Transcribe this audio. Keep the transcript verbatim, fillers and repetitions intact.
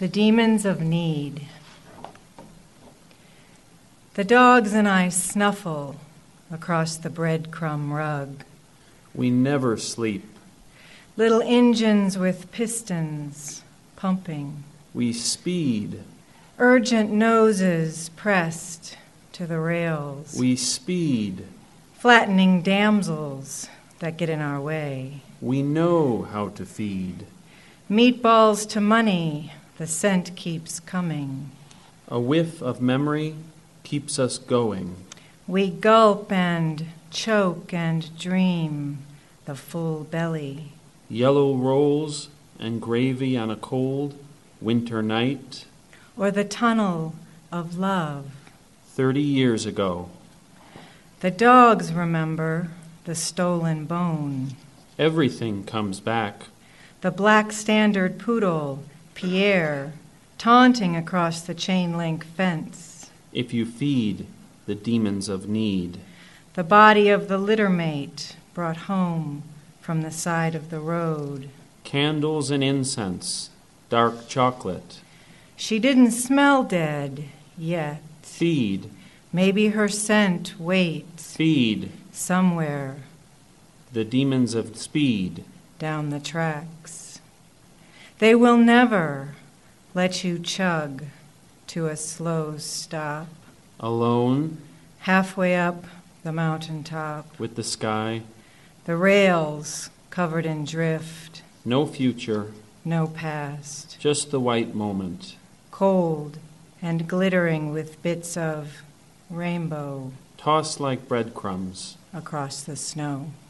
The demons of need. The dogs and I snuffle across the breadcrumb rug. We never sleep. Little engines with pistons pumping. We speed. Urgent noses pressed to the rails. We speed. Flattening damsels that get in our way. We know how to feed. Meatballs to money, the scent keeps coming. A whiff of memory keeps us going. We gulp and choke and dream the full belly. Yellow rolls and gravy on a cold winter night. Or the tunnel of love. Thirty years ago. The dogs remember the stolen bone. Everything comes back. The black standard poodle, Pierre, taunting across the chain-link fence. If you feed the demons of need. The body of the littermate brought home from the side of the road. Candles and incense, dark chocolate. She didn't smell dead yet. Feed. Maybe her scent waits. Feed. Somewhere. The demons of speed. Down the tracks. They will never let you chug to a slow stop. Alone. Halfway up the mountaintop. With the sky. The rails covered in drift. No future. No past. Just the white moment. Cold and glittering with bits of rainbow. Tossed like breadcrumbs. Across the snow.